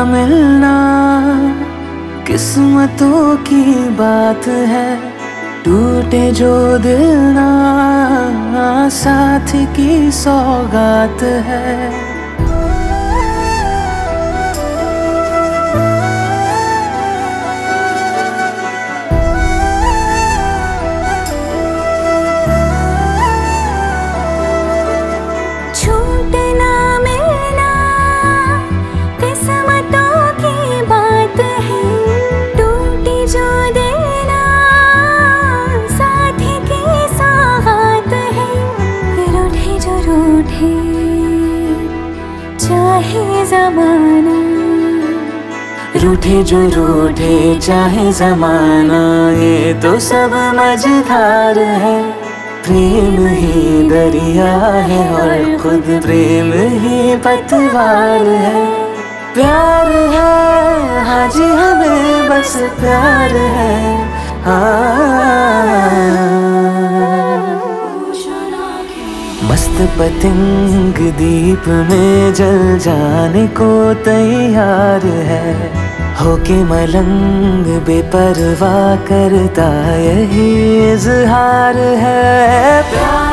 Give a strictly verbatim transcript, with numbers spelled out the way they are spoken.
मिलना किस्मतों की बात है, टूटे जो दिल ना साथ की सौगात है। चाहे ज़माना, रूठे जो रूठे चाहे ज़माना, ये तो सब मझधार है। प्रेम ही दरिया है और खुद प्रेम ही पतवार है। प्यार है हाँ जी हमें बस प्यार है। मस्त पतंग दीप में जल जाने को तैयार है, होके मलंग बेपरवाह करता यही इज़हार है।